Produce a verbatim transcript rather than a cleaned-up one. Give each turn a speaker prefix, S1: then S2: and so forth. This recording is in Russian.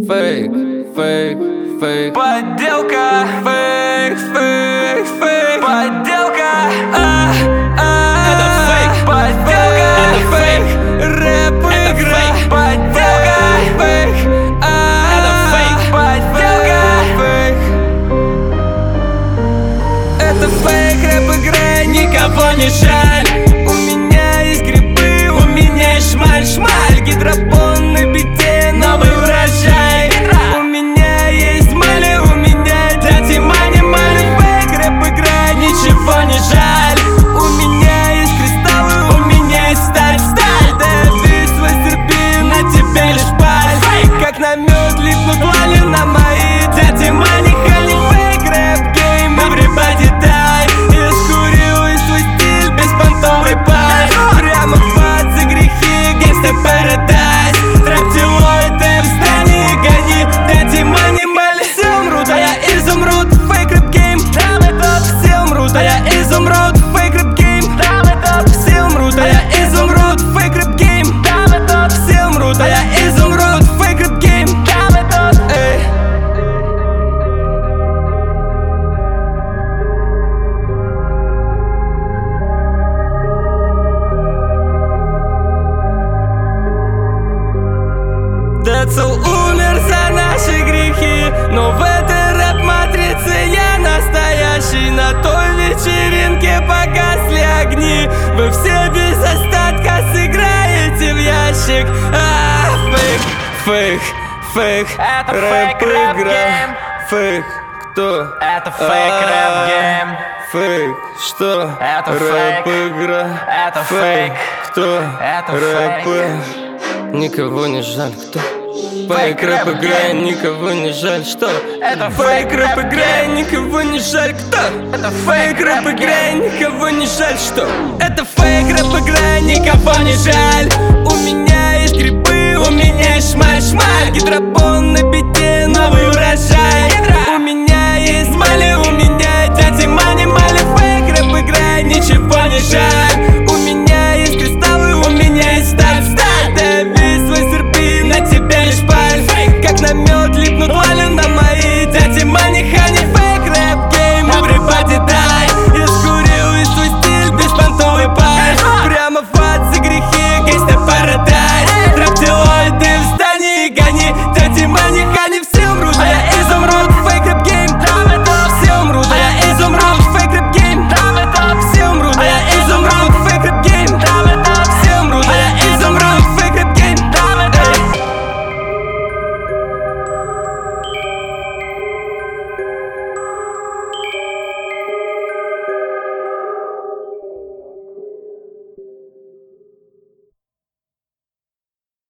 S1: Фейк, фейк, фейк.
S2: Подделка. Фейк, фейк, фейк. Подделка. А, а,
S1: Это фейк.
S2: Подделка.
S1: Это фейк.
S2: Рэп игра. Подделка. Фейк. А,
S1: Это фейк.
S2: Подделка. Фейк. Это фейк, рэп игра, никого не жаль. У меня есть грибы, у меня есть шмаль-шмаль. Гидропон на бите, новый урожай. У меня есть мали, у меня дяди мани-мали. Фейк, рэп игра, ничего не жаль. У меня есть кристаллы, у меня есть сталь-сталь. Дави свой серпин, на тебе лишь паль. Фейк, как на мед липнут лали на мои дяди мани-хали. Фейк, рэп гейм, everybody die. Я скурил и свой стиль беспонтовый паль. Прямо под за грехи, гангста парадайз. Трэп-делой, в здании гони, дяди мани-мали. Все умрут, а я изумруд. Фейк, рэп гейм, там и тот. Все умрут, а я изумруд. Фейк, рэп гейм, там и тот. Все умрут, а я изумруд. Фейк, рэп гейм, там и тот. Все умрут, а я изумруд. Фейк, рэп гейм, там и тот. Эй. Децл умер за наши грехи, но в этой рэп-матрице я настоящий. На той вечеринке погасли огни. Вы все без остатка сыграете в ящик. А, фейк, фейк, фейк.
S3: Это
S2: рэп
S3: фейк, рэп
S2: игра.
S3: гейм.
S2: Фейк, кто?
S3: Это фейк, рэп гейм.
S2: Фейк, что?
S3: Это
S2: рэп
S3: фейк.
S2: игра.
S3: Это фейк.
S2: Кто?
S3: Это
S2: рэп.
S3: фейк.
S2: Никого не жаль, кто? Фейк, рэп игра, никого не жаль, что?
S3: Это
S2: Фейк,
S3: фейк,
S2: рэп
S3: рэп
S2: игра,
S3: гейм.
S2: никого не жаль, кто?
S3: Это
S2: Фейк, рэп игра, никого не жаль, что? Это фейк, рэп игра, никого не жаль. У меня есть грибы, у меня есть шмаль-шмаль. Гидропон